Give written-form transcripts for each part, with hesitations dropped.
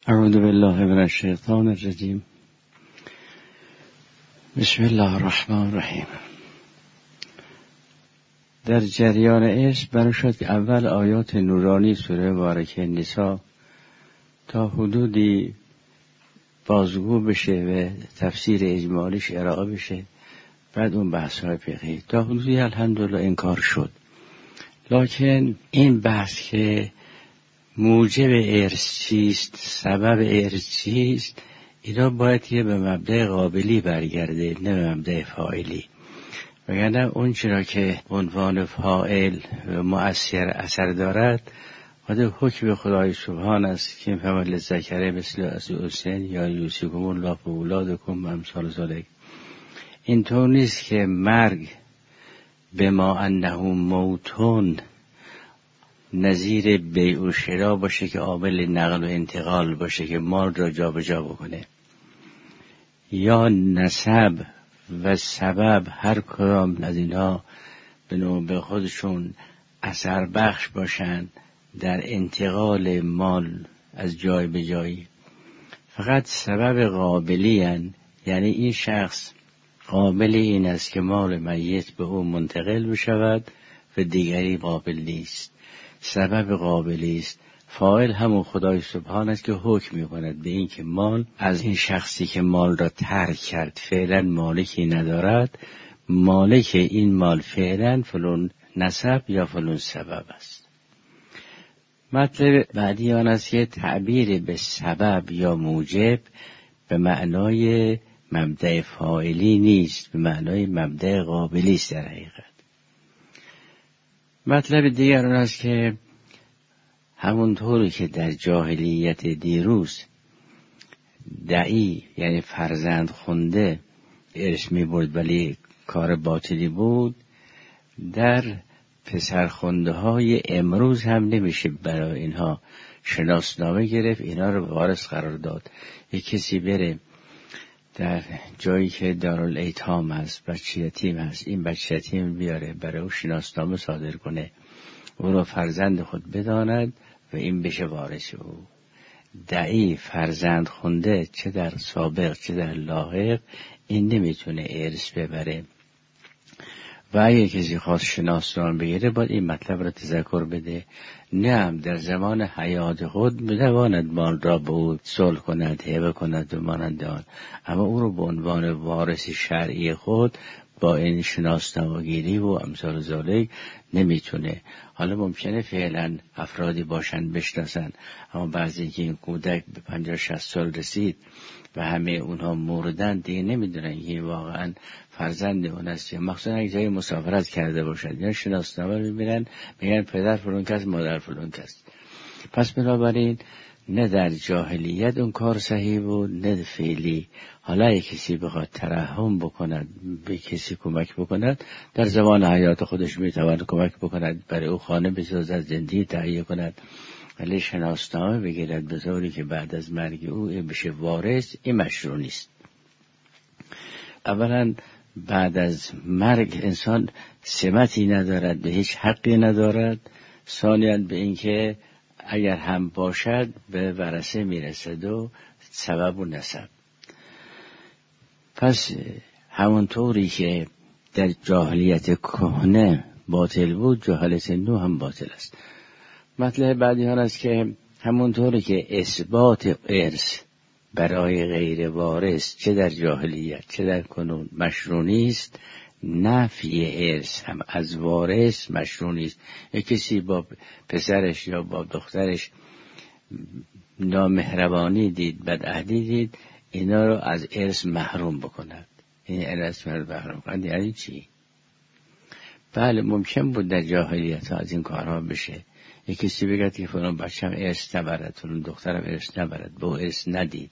اعوذ بالله من الشیطان الرجیم. بسم الله الرحمن الرحیم. در جریان عشق برای شد که اول آیات نورانی سوره مبارکه نساء تا حدودی بازگو بشه و تفسیر اجمالیش ارائه بشه، بعد اون بحث‌های فقهی تا حدودی الحمدلله این کار شد. لکن این بحث که موجب ارث چیست، سبب ارث چیست، اینا باید یه به مبدأ قابلی برگرده، نه به مبدأ فاعلی. وگرنه اون چرا که عنوان فاعل مؤثر اثر دارد خود حکم خدای سبحان است که فمل ذکره مثل الانثیین یا یوصیکم الله فی اولادکم امثال ذلک. اینطور نیست که مرگ به ما انه موتون نظیر بیع و شرا باشه که عامل نقل و انتقال باشه که مال را جا به جا بکنه، یا نسب و سبب هر کدام از اینها به نوبه خودشون اثر بخش باشند در انتقال مال از جای به جایی. فقط سبب قابلی هن، یعنی این شخص قابل این است که مال میت به او منتقل بشود و دیگری قابل نیست. سبب قابلی است. فاعل همون خدای سبحان است که حکم می‌کند به این که مال از این شخصی که مال را ترک کرد فعلا مالکی ندارد، مالک این مال فعلا فلان نسب یا فلان سبب است. مطلب بعدی آن است که تعبیر به سبب یا موجب به معنای مبدأ فاعلی نیست، به معنای مبدأ قابلی است در حقیقت. مطلب دیگر آن است که همونطوری که در جاهلیت دیروز دعی یعنی فرزند خونده ارث می برد ولی کار باطلی بود، در پسرخونده های امروز هم نمیشه برای اینها شناسنامه گرفت، اینا رو وارث قرار داد. یک کسی بره در جایی که دارالایتام هست، بچه یتیم هست، این بچه یتیم بیاره برای او شناسنامه صادر کنه، او رو فرزند خود بداند و این بشه وارث او. دعی فرزند خونده چه در سابق چه در لاحق این نمیتونه ارث ببره و اگه کسی خواست شناسنامه بگیره باید این مطلب را تذکر بده. نه در زمان حیات خود میتواند مال را به او صلح کند، هبه کند و مانند آن، اما او رو به عنوان وارث شرعی خود با این شناسنامه گیری و امثال ذالک نمیتونه. حالا ممکنه فعلا افرادی باشن بشناسن، اما بعضی که این کودک به 50-60 سال رسید و همه اونها مردن دیگه نمیدونن که واقعا فرزند اون است. مخصوصا یک جای مسافرت کرده باشد یا شناسنامه میبینن میگن پدر فلان کس مادر فلان کس. پس بنابراین نه در جاهلیت اون کار صحیح بود نه فعلی. حالا یک کسی بخواد ترحم بکند، به کسی کمک بکند، در زمان حیات خودش میتواند کمک بکند، برای او خانه بسازد، زندگی تهیه کند، ولی شناسنامه بگیرد به طوری که بعد از مرگ او بشه وارث، این مشروع نیست. اولا بعد از مرگ انسان سمتی ندارد، به هیچ حقی ندارد. ثانیاً به اینکه اگر هم باشد به ورثه میرسد و سبب و نسب. پس همونطوری که در جاهلیت کهنه باطل بود، جاهلیت نو هم باطل است. مطلب بعدی آن است که همونطوری که اثبات ارث برای غیر وارث چه در جاهلیت چه در کنون مشروع نیست، نفی ارث هم از وارث مشروع نیست. یک کسی با پسرش یا با دخترش نامهربانی دید، بدعهدی دید، اینا رو از ارث محروم بکند. این ارث محروم کند یعنی چی؟ بله ممکن بود در جاهلیت از این کارها بشه. یک کسی بگد که فلان بچه‌م ارث نبرد، فلان دخترم ارث نبرد، به ارث ندید.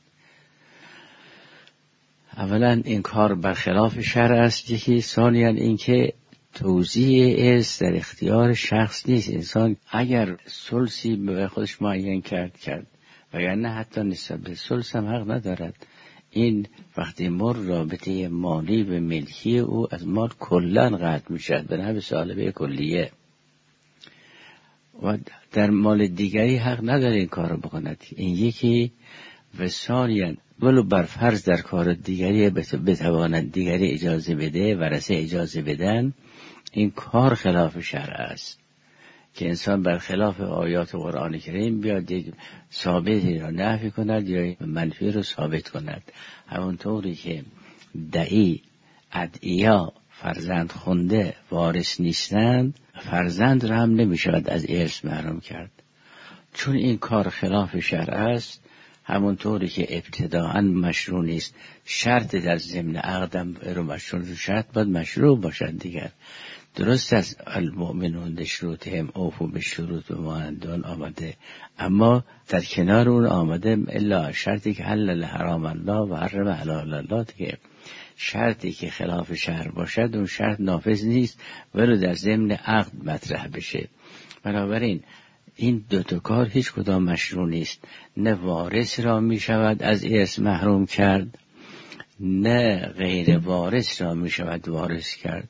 اولا این کار برخلاف شرع است یکی. ثانیاً این که توزیع ارث در اختیار شخص نیست. انسان اگر ثلثی به خودش معین کرد وگرنه حتی نسبت به ثلث هم حق ندارد. این وقتی رابطه مالی به ملکی او از مال کلن قطع میشد به نحو سالبه کلیه. و در مال دیگری حق نداره این کار رو بکند. این یکی. و ثانیاً ولو بر فرض در کار دیگری بتواند دیگری اجازه بده، ورثه اجازه بدن، این کار خلاف شرع است که انسان بر خلاف آیات قرآن کریم بیاد یک ثابتی را نفی کند یا منفی را ثابت کند. همونطوری که دعی ادعیا فرزند خونده وارث نیستند، فرزند را هم نمی شود از ارث محروم کرد، چون این کار خلاف شرع است. همونطوری که ابتداءً مشروع نیست، شرط در ضمن عقدم رو مشروع، شرط باید مشروع باشد دیگر. درست است المؤمنون بشروطهم اوفوا بالشروط و ماندون آمده، اما در کنار اون آمده الا شرطی که حلل حرام الله و حرم حلال الله، که شرطی که خلاف شرع باشد اون شرط نافذ نیست ولو در ضمن عقد مطرح بشه. بنابراین این دو تا کار هیچ کدام مشروع نیست. نه وارث را می شود از ارث محروم کرد، نه غیر وارث را می شود وارث کرد.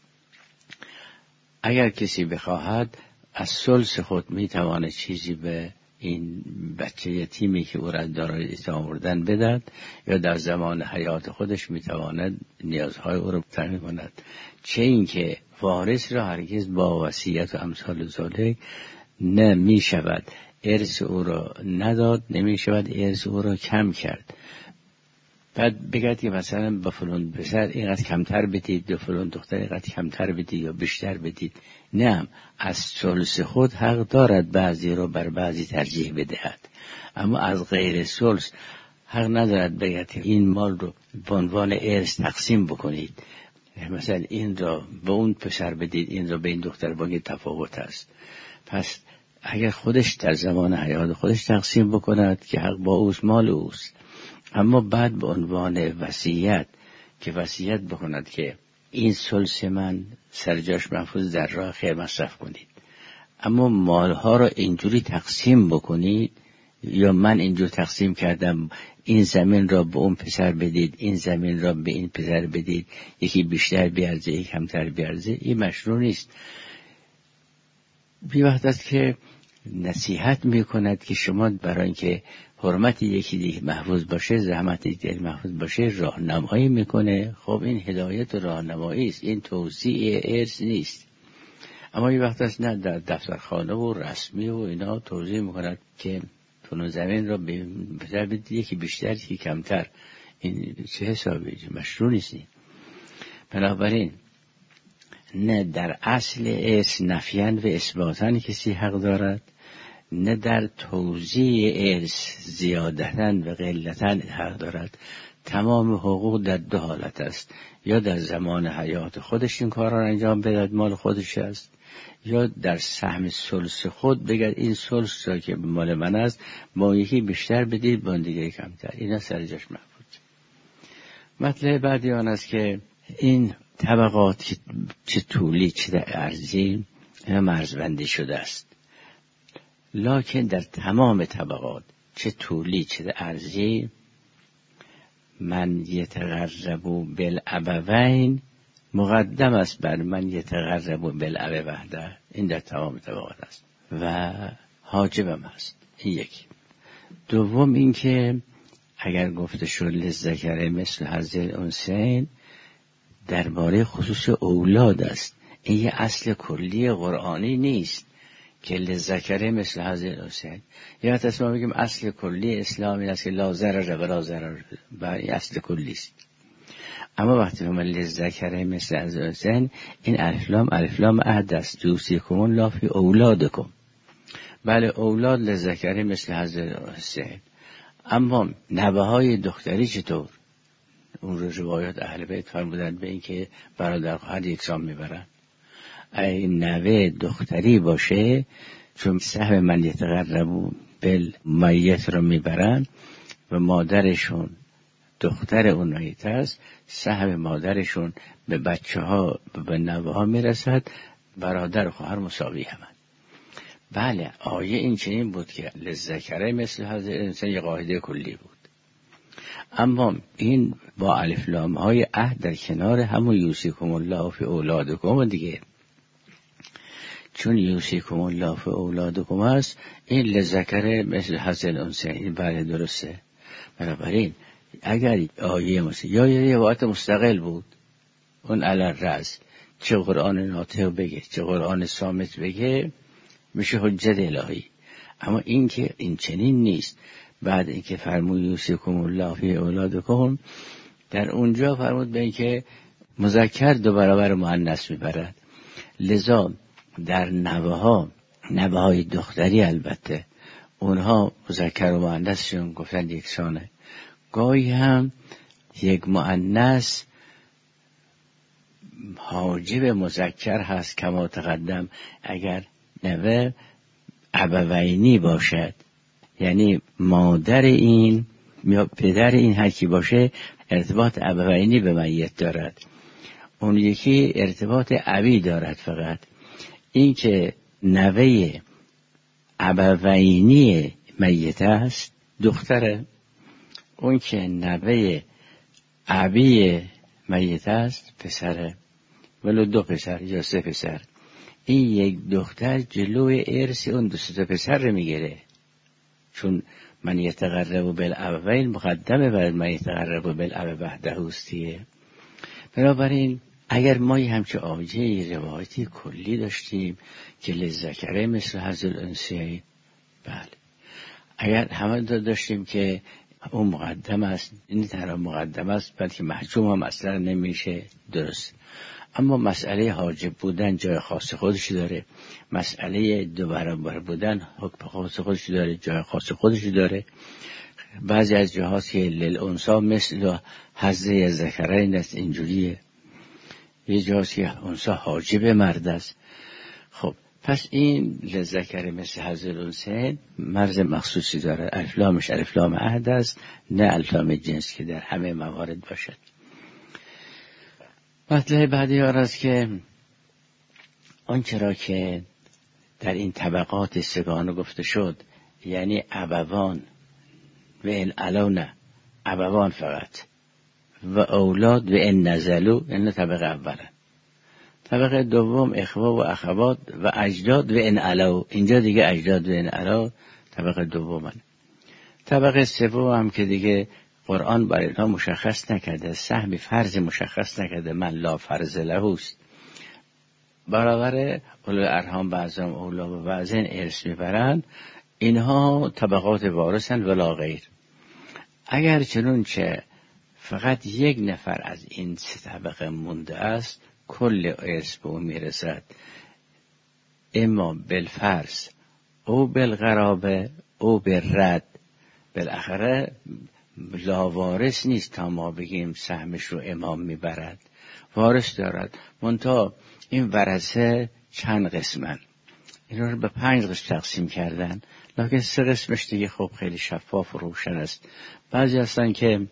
اگر کسی بخواهد از ثلث خود می تواند چیزی به این بچه یتیمی که او را دارای آوردن بدهد، یا در زمان حیات خودش می تواند نیازهای او را تامین کند. چه این که وارث را هرگز با وصیت و امثال ذالک نه می شود ارث او را نداد، نمی شود ارث او را کم کرد. بعد بگید که مثلا به فلان پسر اینقدر کمتر بدید، به فلان دختر اینقدر کمتر بدید یا بیشتر بدید. نه، از ثلث خود حق دارد بعضی را بر بعضی ترجیح بدهد، اما از غیر ثلث حق ندارد بگید این مال رو به عنوان ارث تقسیم بکنید، مثلا این را به اون پسر بدید، این را به این دختر بگید. تفاوت است. پس اگر خودش در زمان حیات خودش تقسیم بکند که حق با اوست، مال اوست، اما بعد به عنوان وصیت که وصیت بکند که این ثلث من سرجاش محفوظ در راه خیر مصرف کنید، اما مالها را اینجوری تقسیم بکنید، یا من اینجور تقسیم کردم این زمین را به اون پسر بدید، این زمین را به این پسر بدید، یکی بیشتر بیارزه یکی کمتر بیارزه، این مشروع نیست. بی وقت است که نصیحت می کند که شما برای اینکه حرمت یکی دیگه محفوظ باشه، زحمت دیگه محفوظ باشه، راهنمایی میکنه. خب این هدایت و راهنمایی است، این توزیع ارث نیست. اما یه وقت است نه، در دفترخانه و رسمی و اینا توضیح میکند که فلان زمین را به پسر بدید، یکی بیشتر یکی کمتر. این چه حسابی؟ مشروع نیست. بنابراین نه در اصل ارث نفیان و اثباتن کسی حق دارد، نه در توزیع ارث زیادتن و قلتن حق دارد. تمام حقوق در دو حالت است: یا در زمان حیات خودش این کار را انجام بدهد، مال خودش است، یا در سهم ثلث خود بگد این ثلث را که مال من است با یکی بیشتر بدید با دیگه کمتر. اینا سرجاش محفوظ. مطلب بعدی آن است که این طبقات چه طولی چه عرضی مرزبندی شده است، لکن در تمام طبقات چه طولی چه عرضی من یتقرب بالابوین مقدم است بر من یتقرب بالاب وحده. این در تمام طبقات است و حاجبم است. این یک. دوم این که اگر گفته شد للذکر مثل حظ الانثیین درباره خصوص اولاد است. این یه اصل کلی قرآنی نیست که للذکر مثل حظ الانثیین. یا تصمیم میگیم اصل کلی اسلامی است که لا ضرر ولا ضرر، و این اصل کلی است. اما وقتی ما للذکر مثل حظ الانثیین، این الف لام عهد است. یوصیکم الله فی اولادکم. بله، اولاد للذکر مثل حظ الانثیین. اما نوه‌های دختری چطور؟ اون روایات اهل بیت فرمودن به این که برادر خواهر یکسان میبرن. این نوه دختری باشه، چون سهم من یتقرب بالمیت رو میبرن و مادرشون دختر اون میت است، سهم مادرشون به بچه ها به نوه ها میرسد، برادر و خواهر مساوی همند. بله، آیه این چنین بود که للذکر مثل حظ الانثیین یه قاعده کلی بود، اما این با الف لام های عهد در کنار همون یوصیکم الله فی اولادکم دیگه. چون یوصیکم الله فی اولادکم است، این للذکر مثل حظ الانثیین. بله درسته. بنابراین اگر آیه مثل یا یه روایت مستقل بود، اون علی الرأس، چه قرآن ناطق بگه چه قرآن صامت بگه، میشه حجت الهی. اما این که این چنین نیست. بعد اینکه فرمود یوصیکم الله فی اولادکم، در اونجا فرمود به اینکه مذکر 2 برابر مؤنث میبرد. لذا در نوه‌های دختری البته اونها مذکر و مؤنثشون گفتن یکسانه. گاهی هم یک مؤنث حاجب مذکر هست کما تقدم، اگر نوه ابوینی باشد، یعنی مادر این یا پدر این هر کی باشه ارتباط ابوینی به میت دارد، اون یکی ارتباط ابی دارد. فقط این که نوه ابوینی میت است دختره، اون که نوه ابی میت است پسره، ولو 2 پسر یا 3 پسر. این یک دختر جلوی ارث اون 2 پسر رو میگیره، چون من یتقرب بالابوین مقدمه بر من یتقرب بالاب وحده استیه. بنابراین اگر ما همچه آجه روایتی کلی داشتیم که للذکر مثل حظ الانثیین، بله. اگر همه داشتیم که اون مقدم است، این طرح مقدم است، بلکه محجوم هم اصلا نمیشه، درست. اما مسئله حاجب بودن جای خاص خودش داره، مسئله 2 برابر بودن حکم خاص خودش داره، جای خاص خودش داره. بعضی از جاهاست که للانثی مثل حظ الذکرین است، اینجوریه. یه جاهاست که انثی حاجب مرد است. خب پس این للذکر مثل حظ الانثیین مرز مخصوصی داره. الف لامش الف لام عهد است، نه الف لام جنس که در همه موارد باشد. مطلب بعدی است که آنچه را که در این طبقات 3 گفته شد، یعنی ابوان و ان علا، نه ابوان فقط، و اولاد و ان نزلوا، این طبقه اوله. طبقه دوم اخوه و اخوات و اجداد و ان علا، اینجا دیگه اجداد و ان علا طبقه دومه. طبقه سوم هم که دیگه قرآن برای اینها مشخص نکرده، سهم فرض مشخص نکرده، من لا فرض له است. برابر اولو ارحام بعضهم اولا و بعضین ارث میبرند، اینها طبقات وارثن ولا غیر. اگر چنانچه فقط 1 نفر از این 3 طبقه مونده است، کل ارث به اون میرسد، اما بالفرض او بالقرابه او بالرد. بالاخره لاوارث نیست تا ما بگیم سهمش رو امام میبرد، وارث دارد. منتها این ورثه چند قسمن، این رو به 5 قسم تقسیم کردن، لکن 3 قسمش دیگه خب خیلی شفاف و روشن است. بعضی هستن که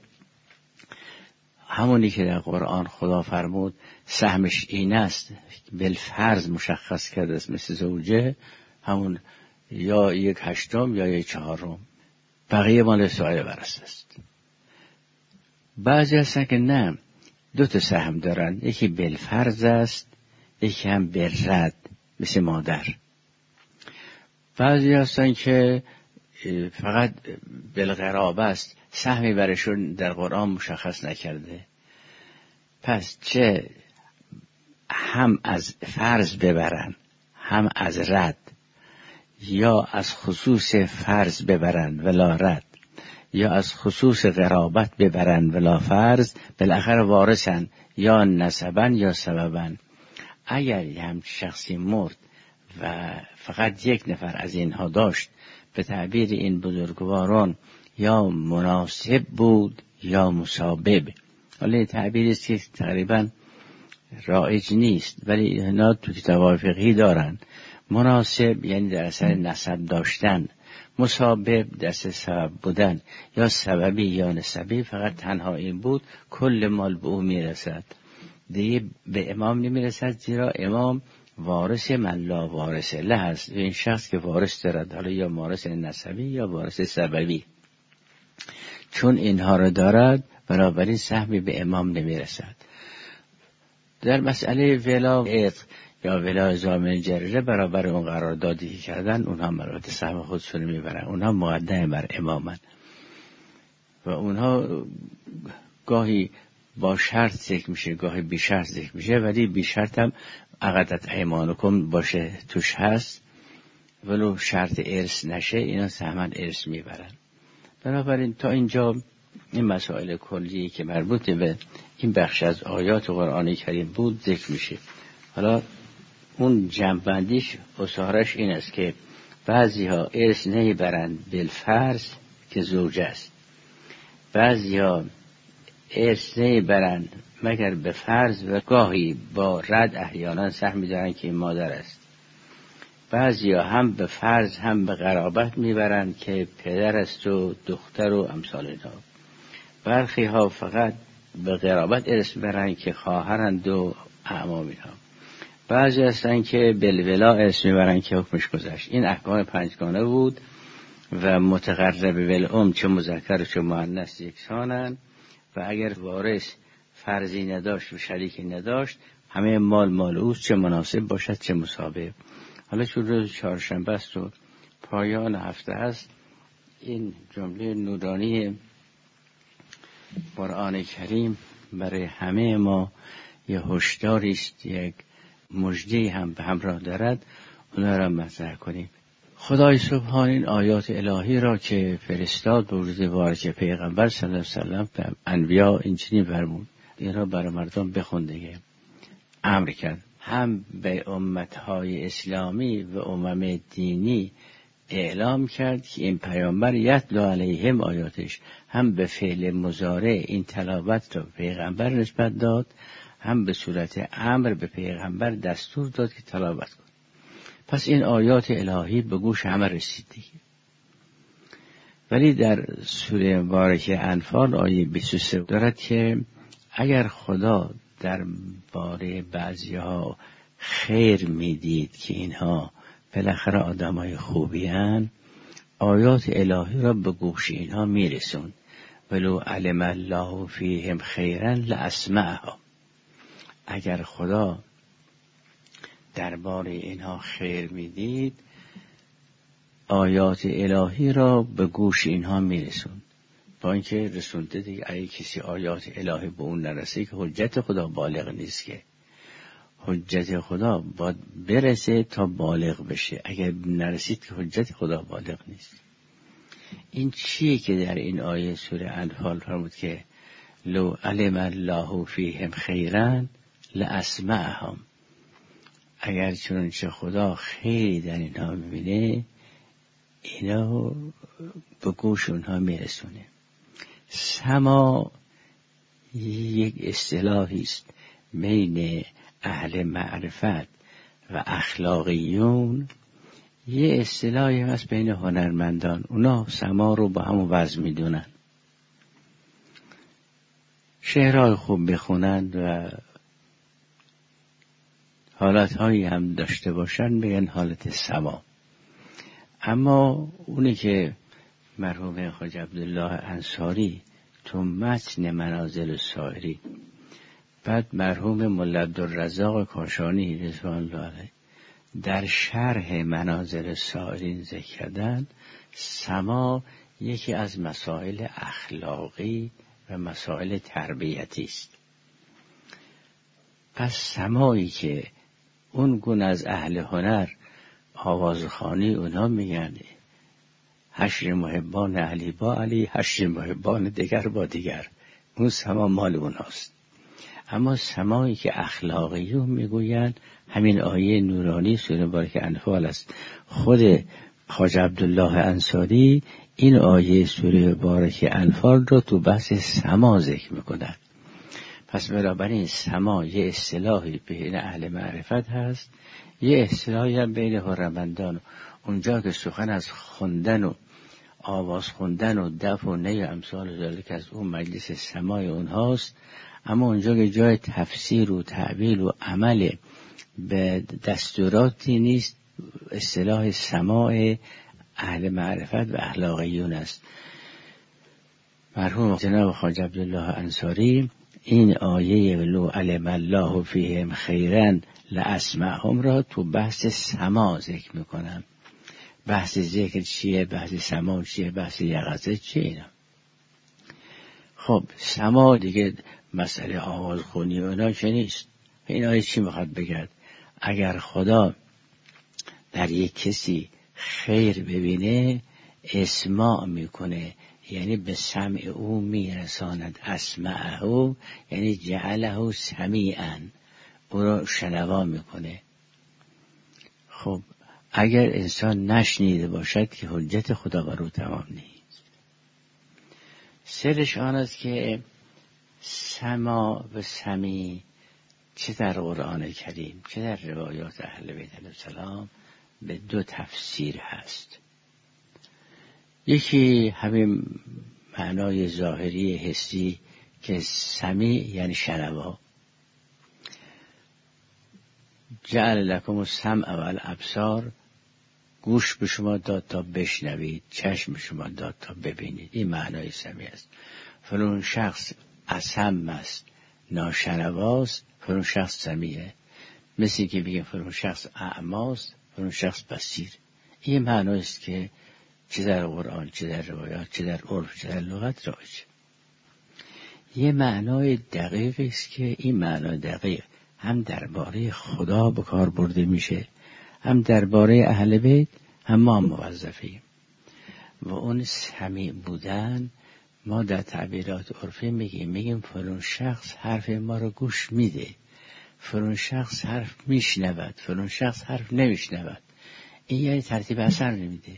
همونی که در قرآن خدا فرمود سهمش این است، بالفرض مشخص کرده است، مثل زوجه همون یا 1/8 یا 1/4، بقیه مال سایر ورثه است. بعضی هستن که نه، 2 تا سهم دارن، یکی بالفرض است، یکی هم بالرد مثل مادر. بعضی هستن که فقط بالقرابه است، سهمی برشون در قرآن مشخص نکرده. پس چه هم از فرض ببرن هم از رد، یا از خصوص فرض ببرن ولا رد، یا از خصوص قرابت ببرن ولا فرض، بالاخره وارثن، یا نسبن یا سببن. اگر هم شخصی مرد و فقط 1 نفر از اینها داشت، به تعبیر این بزرگواران یا مناسب بود یا مسابب. حالا تعبیری است که تقریبا رایج نیست، ولی اینا تو کتاب‌های فقهی دارن. مناسب یعنی در اثر نسب داشتن، مسابب در اثر سبب بودن، یا سببی یا نسبی. فقط تنها این بود، کل مال به او میرسد، دیگه به امام نمیرسد، زیرا امام وارث من لا وارث له است. این شخص که وارث دارد، حالا یا وارث نسبی یا وارث سببی، چون اینها رو دارد بنابراین سهمی به امام نمیرسد. در مسئله ولا عتق یا ولا زامن جریره برابر اون قراردادی که کردن، اونها البته سهم خودشون میبرن. اونها مقدم بر امامن و اونها گاهی با شرط ذکر میشه، گاهی بی شرط ذکر میشه، ولی بی شرط هم عقدت ایمانکم باشه توش هست، ولو شرط ارث نشه اینا سهمن ارث میبرن. بنابراین تا اینجا این مسائل کلی که مربوط به این بخش از آیات قرآن کریم بود ذکر میشه. حالا اون جمع‌بندیش اصارش این است که بعضی ها ارث نمیبرند بالفرض که زوجه است، بعضی ها ارث نمیبرند مگر به فرض و گاهی با رد احیانا سهم میدارن که این مادر است، بعضی ها هم به فرض هم به قرابت میبرند که پدر است و دختر و امثال اینها، برخی ها فقط به قرابت ارث میبرند که خواهرند و اعمام اینها، بعضی هستن که بالولا ارث میبرند که حکمش گذشت. این احکام پنجگانه بود و متقرب بالام چه مذکر و چه مؤنث یکسانند و اگر وارث فرضی نداشت و شریکی نداشت همه مال اوست، چه مناسب باشد چه مسابه. حالا چون روز چهارشنبه است و پایان هفته است، این جمله نورانی قرآن کریم برای همه ما یه هشداری است، یک مژده هم به همراه دارد، اونها را مطرح کنیم. خدای سبحان این آیات الهی را که فرستاد به وجود بارک پیغمبر صلی الله علیه وسلم به انبیا اینچنین فرمود، این را برای مردم بخون دیگه، امر کرد هم به امتهای اسلامی و امم دینی اعلام کرد که این پیامبر یتلو علیهم آیاتش، هم به فعل مضارع این تلاوت را پیغمبر نسبت داد، هم به صورت امر به پیغمبر دستور داد که تلاوت کن. پس این آیات الهی به گوش همه رسید دیگه. ولی در سوره مبارکه انفال آیه 23 دارد که اگر خدا در باره بعضی ها خیر میدید که اینها بالاخره آدمای خوبی هن، آیات الهی را به گوش اینها میرسون. ولو علم الله فیهم خیرا لاسمعهم، اگر خدا درباره اینها خیر میدید آیات الهی را به گوش اینها میرسون. با اینکه رسونده دیگه، اگه کسی آیات الهی به اون نرسه که حجت خدا بالغ نیست، که حجت خدا باید برسه تا بالغ بشه، اگر نرسید که حجت خدا بالغ نیست. این چیه که در این آیه سوره انفال فرمود که لو علم الله فیهم خیرا لاسمعهم، اگر چنانچه خدا خیری در اینها میبینه اینا به گوش اونها میرسونه. سما یک اصطلاحی است بین اهل معرفت و اخلاقیون، یه اصطلاحی هست بین هنرمندان، اونا سما رو با همون وزن میدونن، شعرهای خوب بخونن و حالتهایی هم داشته باشن بگن حالت سما. اما اونی که مرحوم خواجه عبدالله انصاری تو متن منازل سایری، بعد مرحوم مولا عبدالرزاق کاشانی رضوان الله علیه در شرح منازل سایرین ذکر کردن، سما یکی از مسائل اخلاقی و مسائل تربیتی است. پس سمایی که اون گونه از اهل هنر آوازخوانی اونا میگن حشر محبان علی با علی، حشر محبان دیگر با دیگر، اون سما مال اوناست. اما سمایی که اخلاقیون میگوین همین آیه نورانی سوره مبارکه انفال است. خود خواجه عبدالله انصاری این آیه سوره مبارکه انفال رو تو بحث سما ذکر میکنند. پس بنابراین سما یه اصطلاحی بین اهل معرفت هست، یه اصطلاحی هم بین هنرمندان. اونجا که سخن از خوندن و آواز خوندن و دف و نی و امثال ذالک از اون مجلس سمای اونهاست، اما اونجا که جای تفسیر و تعبیل و عمل به دستوراتی نیست، اصطلاح سماع اهل معرفت و اخلاقیون است. مرحوم جناب خواجه عبدالله انصاری این آیه لو علم الله فیهم خیرا لاسمعهم را تو بحث سما ذکر میکنم. بحث ذکر چیه؟ بحث سما چیه؟ بحث یقظه چیه؟ اینا خب سما دیگه مسئله آواز خونی و اینا که نیست. این آیه چی میخواد بگرد؟ اگر خدا در یک کسی خیر ببینه اسماع میکنه، یعنی به سمع او میرساند. اسمعه یعنی جعله سمیعا، او را شنوا میکنه. خب اگر انسان نشنیده باشد که حجت خدا بر او تمام نیست. سرش آن است که سما و سمی چه در قرآن کریم چه در روایات اهل بیت علیهم السلام به دو تفسیر هست. یکی همین معنای ظاهری حسی که سمی یعنی شنوا، جعل لکم السمع و الابصار، گوش به شما داد تا بشنوید، چشم به شما داد تا ببینید. این معنای سمی است. فلان شخص اصم است، ناشنواست، فلان شخص سمیه. مثل که بگیم فلان شخص اعماست، فلان شخص بصیر. این معنی است که چه در قرآن، چه در روایات، چه در عرف، چه در لغت رایج. یه معنای دقیق است که این معنای دقیق هم درباره خدا به کار برده میشه، هم درباره اهل بیت، هم ما موظفیم. و اون سمیع بودن ما در تعبیرات عرفی میگیم فلان شخص حرف ما رو گوش میده، فلان شخص حرف میشنود، فلان شخص حرف نمیشنود. این یعنی ترتیب اثر نمیده.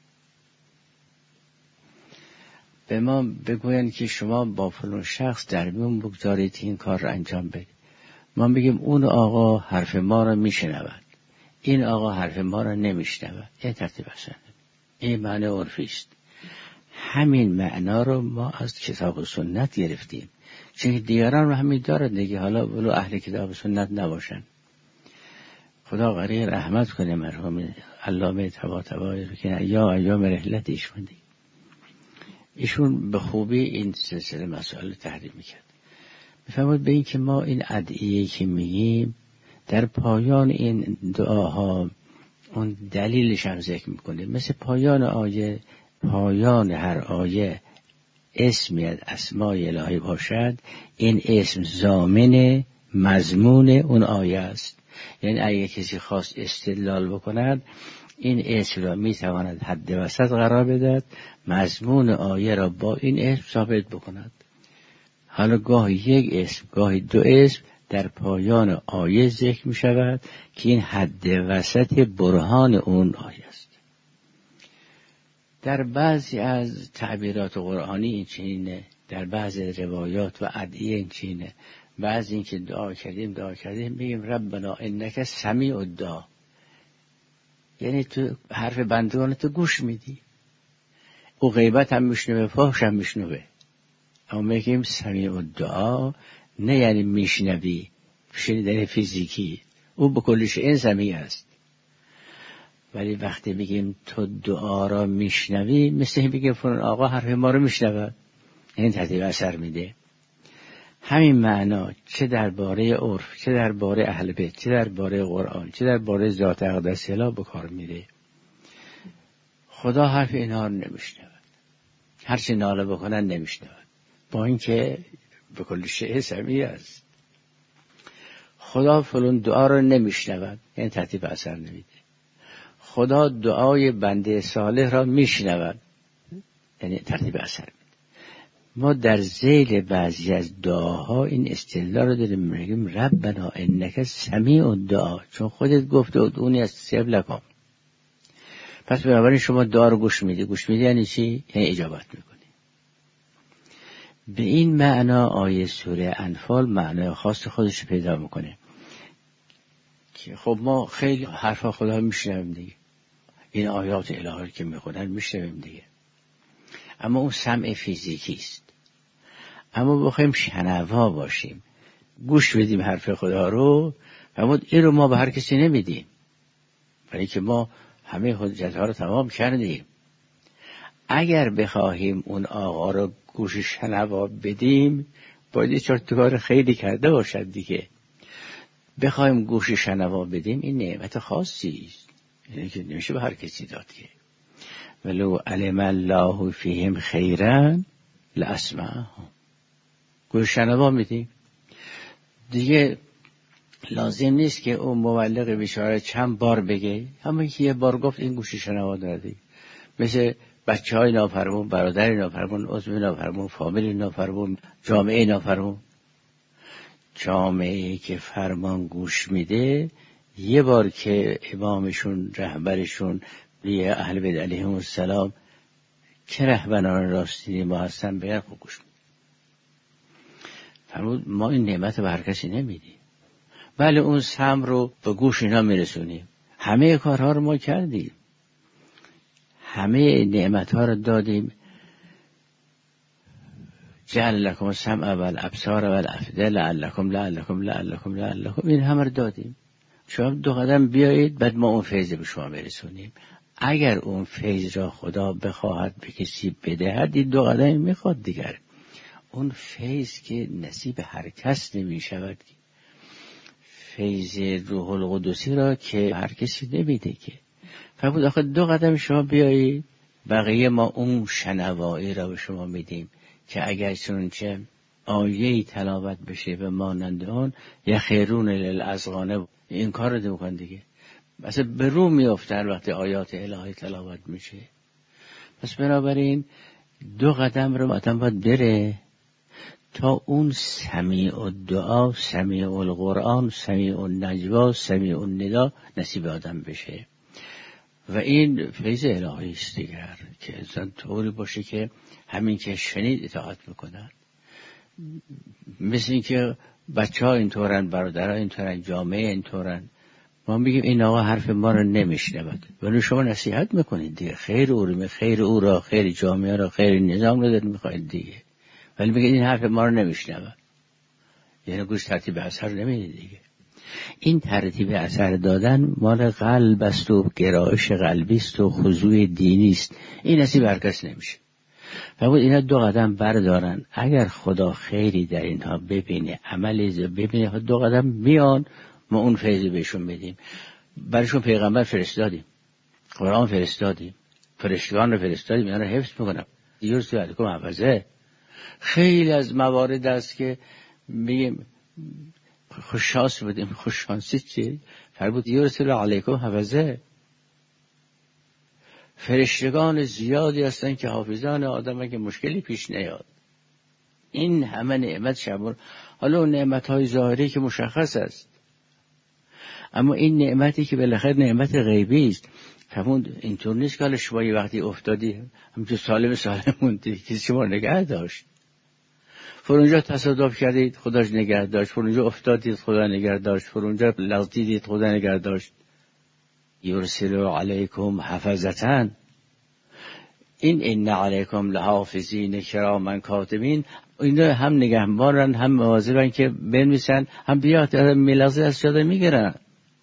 به ما بگوین که شما با فلان شخص در میون بگذارید این کار رو انجام بدید، ما بگیم اون آقا حرف ما رو میشنود، این آقا حرف ما رو نمیشنود. این ترتیب اثر نمیده. این معنی عرفی است. همین معنا رو ما از کتاب و سنت گرفتیم، چون دیگران رو همین دارد دیگه، حالا ولو اهل کتاب و سنت نباشن. خدا غریق رحمت کنه مرحوم علامه طباطبایی رو که یا ایام رحلت ایشون دی، ایشون به خوبی این سلسله مسائل تحریم میکرد. میفهمید به این که ما این ادعیه که میگیم در پایان این دعاها اون دلیلش هم ذکر میکنه. مثل پایان آیه، پایان هر آیه اسمی از اسمای الهی باشد، این اسم ضامن مضمون اون آیه است. یعنی اگه کسی خواست استدلال بکند این اسم را میتواند حد وسط قرار بدهد، مضمون آیه را با این اسم ثابت بکند. حالا گاهی یک اسم گاهی دو اسم در پایان آیه ذکر می شود که این حد وسط برهان اون آیه است. در بعضی از تعبیرات قرآنی این چنینه، در بعضی روایات و ادعیه این چنینه. بعضی این که دعا کردیم میگیم ربنا انک سمیع الدعا، یعنی تو حرف بندگان تو گوش میدی، او غیبت هم میشنوه، فحش هم میشنوه. اما میگیم سمیع الدعا نه یعنی میشنوی شنیدن فیزیکی، او به کلش این سمیع است. ولی وقتی بگیم تو دعا را میشنوی، مثل بگیم فلان آقا حرف ما رو میشنود، این ترتیب اثر میده. همین معنا چه درباره عرف، چه درباره اهل بیت، چه درباره قرآن، چه درباره ذات اقدس اله به کار میره. خدا حرف اینها رو نمیشنود، هر چه ناله بکنن نمیشنود، با اینکه به کل شیء سمیع است. خدا فلان دعا رو نمیشنود، یعنی ترتیب اثر نمیده. خدا دعای بنده صالح را میشنود، یعنی ترتیب اثر میده. ما در ذیل بعضی از دعاها این استدلال رو داریم، میگیم ربنا انک سمیع الدعا، چون خودت گفته ادعونی استجب لکم. پس بنابراین شما دعا رو گوش میدی یعنی چی؟ یعنی اجابت میکنی. به این معنا آیه سوره انفال معنای خاص خودش پیدا میکنه که خب ما خیلی حرفا خدا میشنویم دیگه، این آیات الهی که میخونن میشنویم دیگه، اما اون سمع فیزیکی است. اما بخوایم شنوا باشیم، گوش بدیم حرف خدا رو، اما این رو ما به هر کسی نمیدیم، برای که ما همه حجت ها رو تمام کردیم. اگر بخواهیم اون آقا رو گوش شنوا بدیم، باید 4 کار خیلی کرده باشد دیگه. بخوایم گوش شنوا بدیم این نعمت خاصی است، یعنی که نمیشه به هر کسی داد که ولو علم الله فیهم خیرا لاسمعهم. گوش شنوا میدیم دیگه، لازم نیست که اون مبلغ بیچاره چند بار بگه، همون که یه بار گفت این گوش شنوا دادی. مثل بچه‌های نافرمون، برادر نافرمون، عضو نافرمون، فامیل نافرمون، جامعه نافرمون. جامعه که فرمان گوش میده، یه بار که امامشون، رهبرشون، اهل بیت علیهم السلام که رهبران راستین ما هستن بگن خب گوش میده. فرمود ما این نعمت به هر کسی نمیدیم، بله اون سم رو به گوش اینا میرسونیم. همه کارها رو ما کردیم، همه نعمتها رو دادیم. جعل لکم السمع والابصار والافئده لعلکم این همه رو دادیم. شما 2 قدم بیایید بعد ما اون فیض به شما برسونیم. اگر اون فیض را خدا بخواهد به کسی بدهد، این 2 قدم میخواد دیگر. اون فیض که نصیب هر کس نمی شود، فیض روح القدسی را که هر کسی نمیده که. فرمود آخه 2 قدم شما بیایید، بقیه ما اون شنوایی را به شما میدیم که اگر چنانچه آیه‌ای تلاوت بشه و مانند اون یخرون للاذقان، این کار رو بکن دیگه. مثلا به رو میافتن وقتی آیات الهی تلاوت میشه. پس بنابراین 2 قدم رو آدم باید بره تا اون سمیع الدعا، سمیع القرآن، سمیع النجوا، سمیع النداء نصیب آدم بشه. و این فیض الهی است دیگر که انسان طوری باشه که همین که شنید اطاعت میکنن. مثل این که بچه ها اینطورن، برادرها اینطورن، جامعه اینطورن. ما میگیم این آقا حرف ما رو نمیشنود، ولی شما نصیحت میکنید دیگه، خیر او را، خیر جامعه را، خیر نظام رو دارید میخواید دیگه، ولی میگید این حرف ما رو نمیشنود، یعنی گوش ترتیب اثر نمیدید دیگه. این ترتیب اثر دادن مال قلب است و گرایش قلبی است و خضوع دینی است. این نصیب هر کس نمیشه. فرمود اینا 2 قدم بردارن، اگر خدا خیری در اینها ببینه، عملی ببینه، 2 قدم میان، ما اون فیض بهشون بدیم. برایشون پیغمبر فرستادیم، قرآن فرستادیم، فرشتگان رو فرستادیم، اینا رو حفظ میکنم. یرسل علیکم حفظه. خیلی از موارد است که میگیم خوششانس بودیم. خوششانسی چی؟ فرمود یرسل علیکم حفظه. فرشتگان زیادی هستن که حافظان آدم که مشکلی پیش نیاد. این همه نعمت شامل، حالا اون نعمت‌های ظاهری که مشخص است، اما این نعمتی که بالاخره نعمت غیبی است. فرمود اینطور نیست که حالا شما یه وقتی افتادی همچون سالم موندی، کسی شما نگه داشت. فرونجا تصادف کردید خداش نگه داشت، فرونجا افتادید خدا نگه داشت، فرونجا لغزیدید خدا نگه داشت. یرسل علیکم حفظتن، این علیکم لحافظین کراما کاتبین. اینا هم نگهبانن، هم مواظبن که بنویسن، هم بیاد میلازه از شده میگیرن.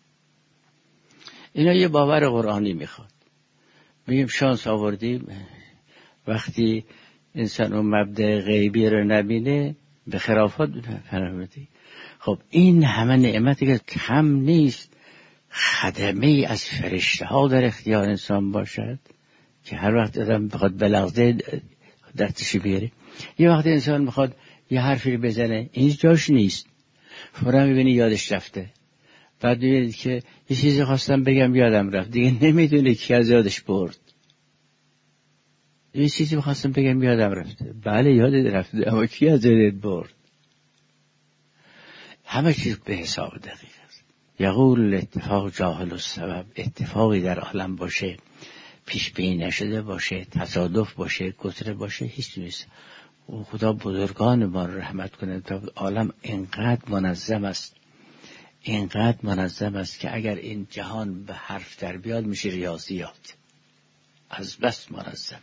اینا یه باور قرآنی میخواد. میگیم شانس آوردیم وقتی انسان اون مبدأ غیبی رو نبینه به خرافات فرامدی. خب این همه نعمتی که کم نیست، خدمه از فرشته ها در اختیار انسان باشد که هر وقت آدم بخواد بلغزه دستشی بیاره. یه وقت انسان بخواد یه حرفی بزنه این جاش نیست، فوراً میبینی یادش رفته. بعد میبینید که یه چیزی خواستم بگم یادم رفت، دیگه نمیدونه کی از یادش برد. یه چیزی خواستم بگم یادم رفته، بله یادت رفته اما کی از یادت برد؟ همه چیز به حساب دقیق است. یقول اتفاق جاهل السبب، اتفاقی در عالم باشه پیش بینی نشده باشه، تصادف باشه، گذره باشه، هیچ نیست. خدا بزرگان ما رو رحمت کنه تا عالم اینقدر منظم است که اگر این جهان به حرف در بیاد میشه ریاضیات، از بس منظم.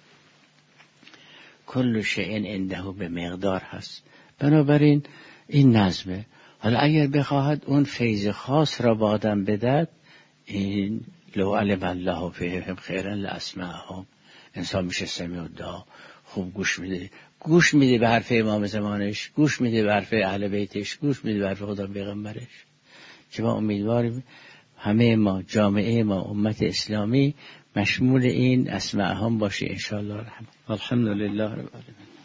کل شیء عنده به مقدار هست. بنابراین این نظمه. حالا اگر بخواهد اون فیض خاص را با آدم بدهد، این لو علم الله فیهم خیرا لاسمعهم، انسان میشه سمیع الدعا، خوب گوش میده به حرف امام زمانش، گوش میده به حرف اهل بیتش، گوش میده به حرف خدا پیغمبرش. که ما امیدواریم همه ما، جامعه ما، امت اسلامی مشمول این اسماء هم باشه ان شاء الله. الحمدلله رب العالمین.